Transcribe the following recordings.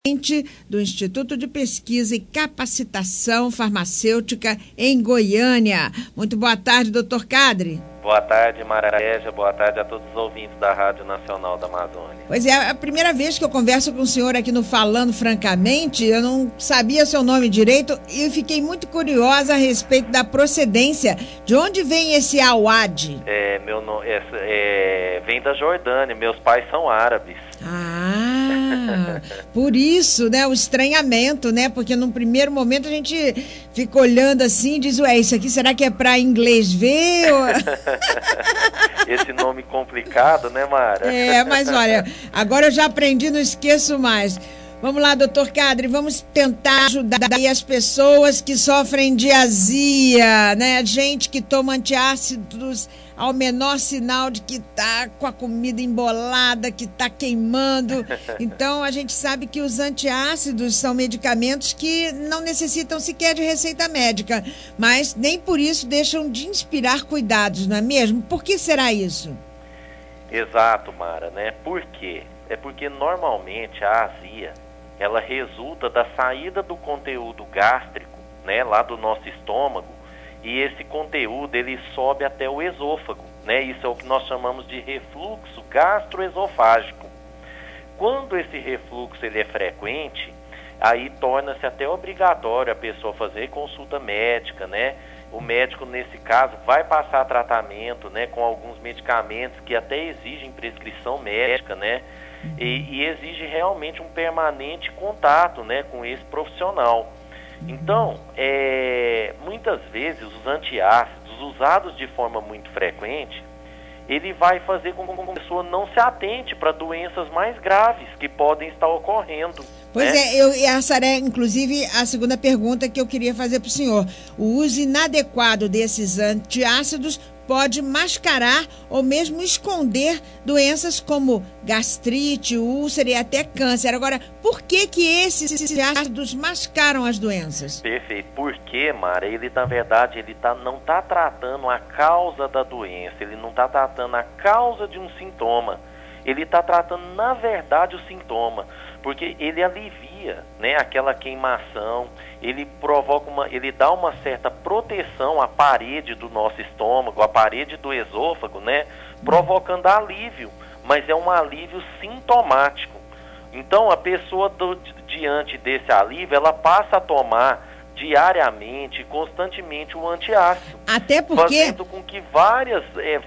do Instituto de Pesquisa e Capacitação Farmacêutica em Goiânia. Muito boa tarde, doutor Cadre. Boa tarde, Maraégia. Boa tarde a todos os ouvintes da Rádio Nacional da Amazônia. Pois é, a primeira vez que eu converso com o senhor aqui no Falando Francamente, eu não sabia seu nome direito e fiquei muito curiosa a respeito da procedência. De onde vem esse Awad? Meu nome vem da Jordânia. Meus pais são árabes. Por isso, né, o estranhamento, né, porque num primeiro momento a gente fica olhando assim e diz, ué, isso aqui será que é para inglês ver? Esse nome complicado, né, Mara? Mas olha, agora eu já aprendi, não esqueço mais. Vamos lá, doutor Cadre, vamos tentar ajudar aí as pessoas que sofrem de azia, né? Gente que toma antiácidos ao menor sinal de que tá com a comida embolada, que tá queimando. Então, a gente sabe que os antiácidos são medicamentos que não necessitam sequer de receita médica, mas nem por isso deixam de inspirar cuidados, não é mesmo? Por que será isso? Exato, Mara, né? Por quê? É porque normalmente a azia, ela resulta da saída do conteúdo gástrico, né, lá do nosso estômago, e esse conteúdo ele sobe até o esôfago, né? Isso é o que nós chamamos de refluxo gastroesofágico. Quando esse refluxo ele é frequente, aí torna-se até obrigatório a pessoa fazer consulta médica, né? O médico, nesse caso, vai passar tratamento, né, com alguns medicamentos que até exigem prescrição médica, né? E exige realmente um permanente contato, né, com esse profissional. Então, muitas vezes os antiácidos usados de forma muito frequente, ele vai fazer com que a pessoa não se atente para doenças mais graves que podem estar ocorrendo. Pois né? Essa era, inclusive, a segunda pergunta que eu queria fazer para o senhor. O uso inadequado desses antiácidos pode mascarar ou mesmo esconder doenças como gastrite, úlcera e até câncer. Agora, por que esses ácidos mascaram as doenças? Perfeito. Porque, Mara, ele na verdade não está tratando a causa da doença, ele não está tratando a causa de um sintoma. Ele está tratando, na verdade, o sintoma, porque ele alivia, né, aquela queimação, ele ele dá uma certa proteção à parede do nosso estômago, à parede do esôfago, né, provocando alívio, mas é um alívio sintomático. Então, a pessoa, diante desse alívio, ela passa a tomar diariamente, constantemente o antiácido. Até porque... Fazendo com que várias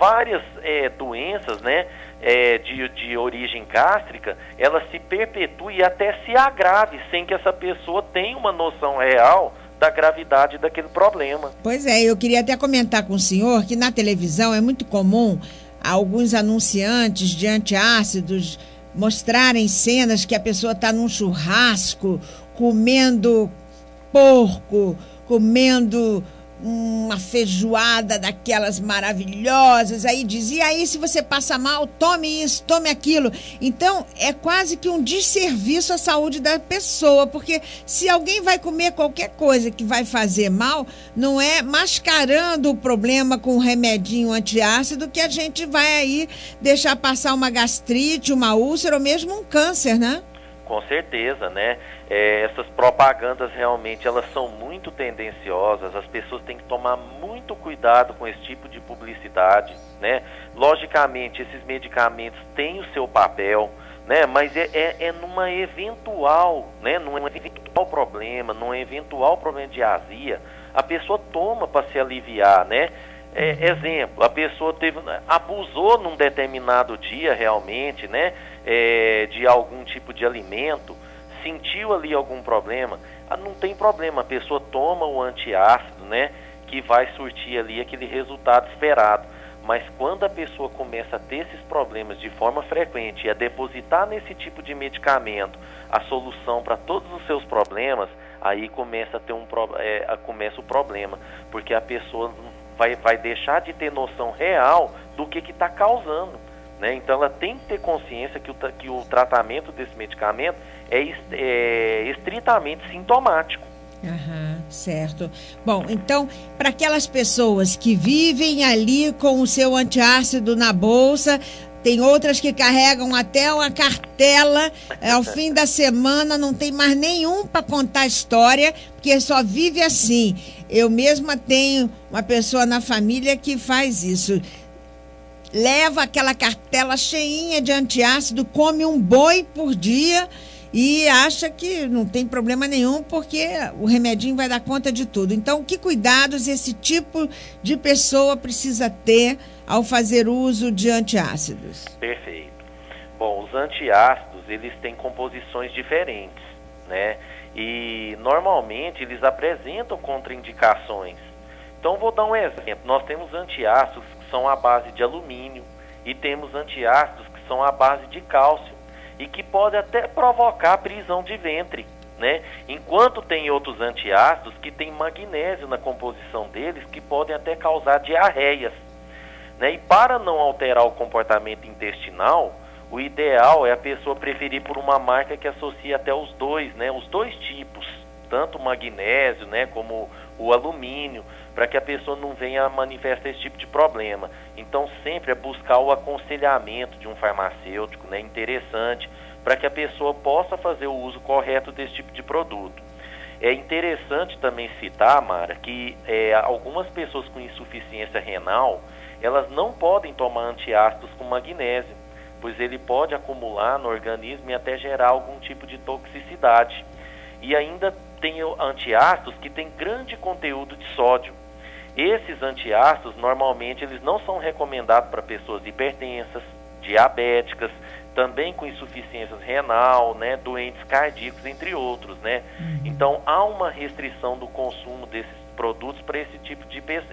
doenças, né, de origem gástrica, ela se perpetue e até se agrave, sem que essa pessoa tenha uma noção real da gravidade daquele problema. Pois é, eu queria até comentar com o senhor que na televisão é muito comum alguns anunciantes de antiácidos mostrarem cenas que a pessoa está num churrasco, comendo porco, comendo uma feijoada daquelas maravilhosas, aí dizia, aí se você passa mal, tome isso, tome aquilo. Então, é quase que um desserviço à saúde da pessoa, porque se alguém vai comer qualquer coisa que vai fazer mal, não é mascarando o problema com um remedinho antiácido que a gente vai aí deixar passar uma gastrite, uma úlcera ou mesmo um câncer, né? Com certeza, né? Essas propagandas realmente elas são muito tendenciosas, as pessoas têm que tomar muito cuidado com esse tipo de publicidade, né? Logicamente, esses medicamentos têm o seu papel, né? Mas num eventual problema, num eventual problema de azia, a pessoa toma para se aliviar, né? Exemplo, a pessoa abusou num determinado dia realmente, né, de algum tipo de alimento, sentiu ali algum problema, não tem problema, a pessoa toma o antiácido, né, que vai surtir ali aquele resultado esperado. Mas quando a pessoa começa a ter esses problemas de forma frequente e a depositar nesse tipo de medicamento a solução para todos os seus problemas, aí começa a ter começa o problema, porque a pessoa vai deixar de ter noção real do que está causando, né? Então ela tem que ter consciência que o tratamento desse medicamento é estritamente sintomático. Certo. Bom, então, para aquelas pessoas que vivem ali com o seu antiácido na bolsa, Tem outras que carregam até uma cartela, ao fim da semana não tem mais nenhum para contar a história, porque só vive assim. Eu mesma tenho uma pessoa na família que faz isso. Leva aquela cartela cheinha de antiácido, come um boi por dia e acha que não tem problema nenhum porque o remedinho vai dar conta de tudo. Então, que cuidados esse tipo de pessoa precisa ter ao fazer uso de antiácidos? Perfeito. Bom, os antiácidos, eles têm composições diferentes, né? E, normalmente, eles apresentam contraindicações. Então, vou dar um exemplo. Nós temos antiácidos que são à base de alumínio e temos antiácidos que são à base de cálcio e que podem até provocar prisão de ventre, né? Enquanto tem outros antiácidos que têm magnésio na composição deles que podem até causar diarreias, né? E para não alterar o comportamento intestinal, o ideal é a pessoa preferir por uma marca que associe até os dois, né? Os dois tipos, tanto o magnésio, né, como o alumínio, para que a pessoa não venha a manifestar esse tipo de problema. Então, sempre é buscar o aconselhamento de um farmacêutico, né, interessante, para que a pessoa possa fazer o uso correto desse tipo de produto. É interessante também citar, Mara, que algumas pessoas com insuficiência renal, elas não podem tomar antiácidos com magnésio, pois ele pode acumular no organismo e até gerar algum tipo de toxicidade. E ainda tem antiácidos que têm grande conteúdo de sódio. Esses antiácidos, normalmente, eles não são recomendados para pessoas hipertensas, diabéticas, também com insuficiência renal, né, doentes cardíacos, entre outros, né? Então, há uma restrição do consumo desses produtos para esse tipo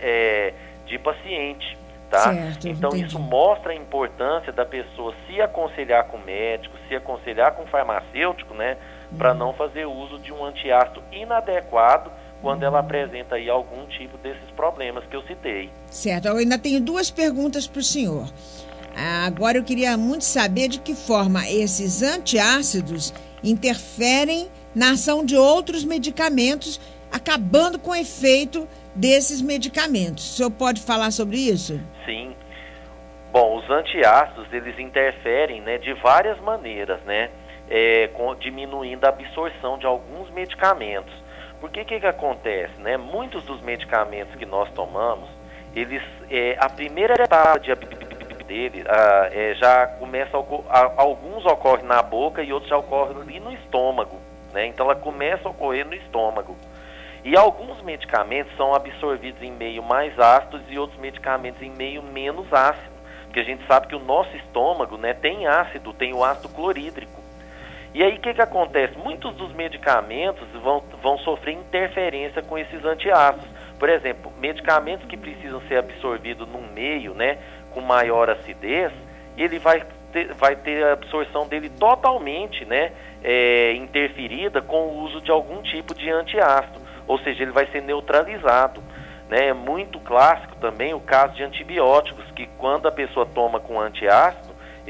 de paciente, tá? Certo, então, entendi. isso mostra a importância da pessoa se aconselhar com o médico, se aconselhar com o farmacêutico, né, para não fazer uso de um antiácido inadequado quando ela apresenta aí algum tipo desses problemas que eu citei. Certo, eu ainda tenho duas perguntas para o senhor. Agora eu queria muito saber de que forma esses antiácidos interferem na ação de outros medicamentos, acabando com o efeito desses medicamentos. O senhor pode falar sobre isso? Sim. Bom, os antiácidos, eles interferem, né, de várias maneiras, né, diminuindo a absorção de alguns medicamentos. Porque que acontece, né? Muitos dos medicamentos que nós tomamos, eles, a primeira etapa dele já começa alguns ocorrem na boca e outros já ocorrem ali no estômago, né? Então ela começa a ocorrer no estômago. E alguns medicamentos são absorvidos em meio mais ácidos e outros medicamentos em meio menos ácido. Porque a gente sabe que o nosso estômago, né, tem ácido, tem o ácido clorídrico. E aí o que acontece? Muitos dos medicamentos vão sofrer interferência com esses antiácidos. Por exemplo, medicamentos que precisam ser absorvidos num meio, né, com maior acidez, ele vai ter a absorção dele totalmente, né, interferida com o uso de algum tipo de antiácido. Ou seja, ele vai ser neutralizado, né? É muito clássico também o caso de antibióticos, que quando a pessoa toma com antiácido,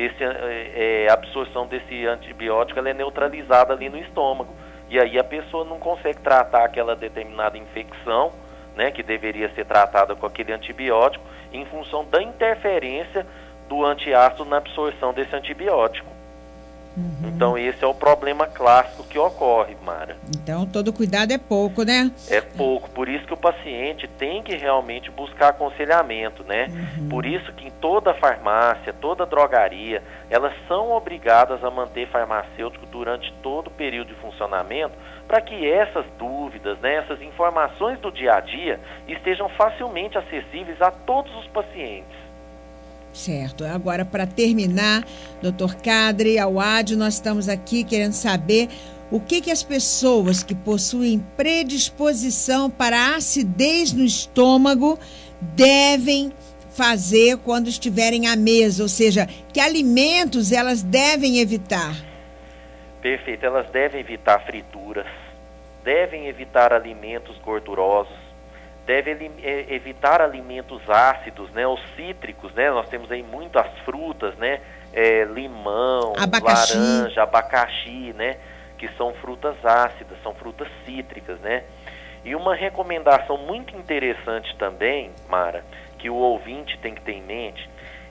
a absorção desse antibiótico ela é neutralizada ali no estômago. E aí a pessoa não consegue tratar aquela determinada infecção, né, que deveria ser tratada com aquele antibiótico, em função da interferência do antiácido na absorção desse antibiótico. Então esse é o problema clássico que ocorre, Mara. Então todo cuidado é pouco, né? É pouco, por isso que o paciente tem que realmente buscar aconselhamento, né? Por isso que em toda farmácia, toda drogaria, elas são obrigadas a manter farmacêutico durante todo o período de funcionamento, para que essas dúvidas, né, essas informações do dia a dia estejam facilmente acessíveis a todos os pacientes. Certo. Agora, para terminar, Dr. Kadri Awad, nós estamos aqui querendo saber o que as pessoas que possuem predisposição para acidez no estômago devem fazer quando estiverem à mesa, ou seja, que alimentos elas devem evitar? Perfeito, elas devem evitar frituras, devem evitar alimentos gordurosos, deve evitar alimentos ácidos, né, os cítricos, né, nós temos aí muito as frutas, né, limão, abacaxi, laranja, abacaxi, né, que são frutas ácidas, são frutas cítricas, né. E uma recomendação muito interessante também, Mara, que o ouvinte tem que ter em mente,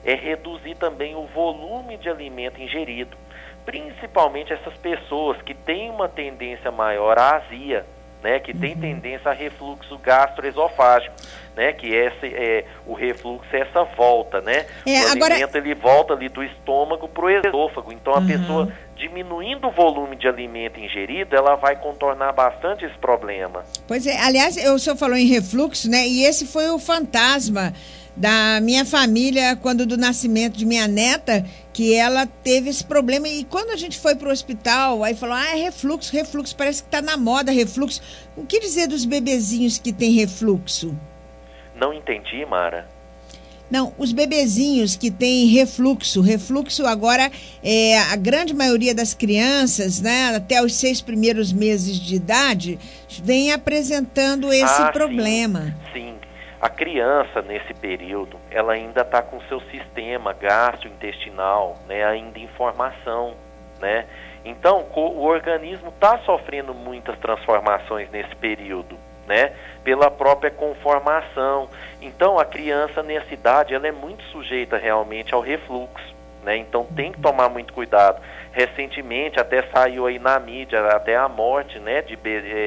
é reduzir também o volume de alimento ingerido, principalmente essas pessoas que têm uma tendência maior à azia, né, que tem tendência a refluxo gastroesofágico, né, que o refluxo é essa volta, né, o alimento ele volta ali do estômago para o esôfago, então a pessoa diminuindo o volume de alimento ingerido, ela vai contornar bastante esse problema. Pois é, aliás, o senhor falou em refluxo, né, e esse foi o fantasma da minha família quando do nascimento de minha neta, que ela teve esse problema, e quando a gente foi para o hospital, aí falou, é refluxo, parece que está na moda refluxo. O que dizer dos bebezinhos que têm refluxo? Não entendi, Mara. Não, os bebezinhos que têm refluxo agora, a grande maioria das crianças, né, até os 6 primeiros meses de idade, vem apresentando esse problema. Sim. A criança, nesse período, ela ainda está com o seu sistema gastrointestinal, né, ainda em formação, né? Então, o organismo está sofrendo muitas transformações nesse período, né? Pela própria conformação. Então, a criança, nessa idade, ela é muito sujeita realmente ao refluxo, né? Então, tem que tomar muito cuidado. Recentemente, até saiu aí na mídia, até a morte, né, de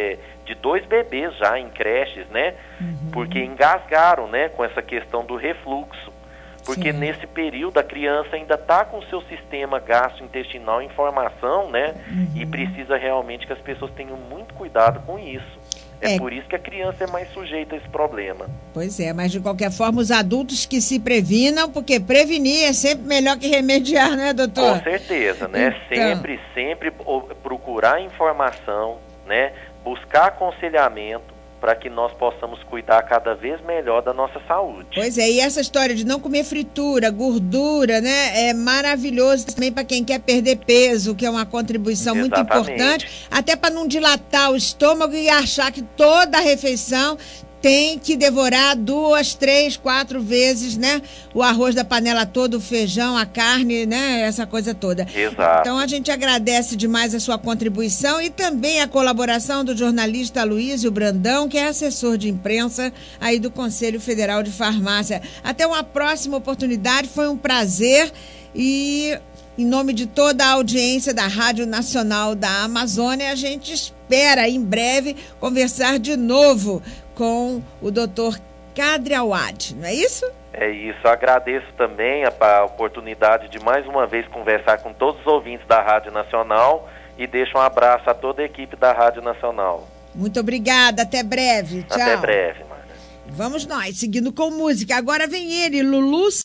2 bebês já em creches, né? Porque engasgaram, né, com essa questão do refluxo. Porque nesse período a criança ainda está com o seu sistema gastrointestinal em formação, né? E precisa realmente que as pessoas tenham muito cuidado com isso. É por isso que a criança é mais sujeita a esse problema. Pois é, mas de qualquer forma os adultos que se previnam, porque prevenir é sempre melhor que remediar, né, doutor? Com certeza, né? Então... Sempre procurar informação, né? Buscar aconselhamento para que nós possamos cuidar cada vez melhor da nossa saúde. Pois é, e essa história de não comer fritura, gordura, né, é maravilhoso também para quem quer perder peso, que é uma contribuição muito importante, até para não dilatar o estômago e achar que toda a refeição tem que devorar 2, 3, 4 vezes, né? O arroz da panela toda, o feijão, a carne, né? Essa coisa toda. Exato. Então a gente agradece demais a sua contribuição e também a colaboração do jornalista Aloysio Brandão, que é assessor de imprensa aí do Conselho Federal de Farmácia. Até uma próxima oportunidade, foi um prazer e... Em nome de toda a audiência da Rádio Nacional da Amazônia, a gente espera em breve conversar de novo com o Dr. Kadri Awad, não é isso? É isso, agradeço também a oportunidade de mais uma vez conversar com todos os ouvintes da Rádio Nacional e deixo um abraço a toda a equipe da Rádio Nacional. Muito obrigada, até breve, tchau. Até breve, Marta. Vamos nós, seguindo com música, agora vem ele, Lulu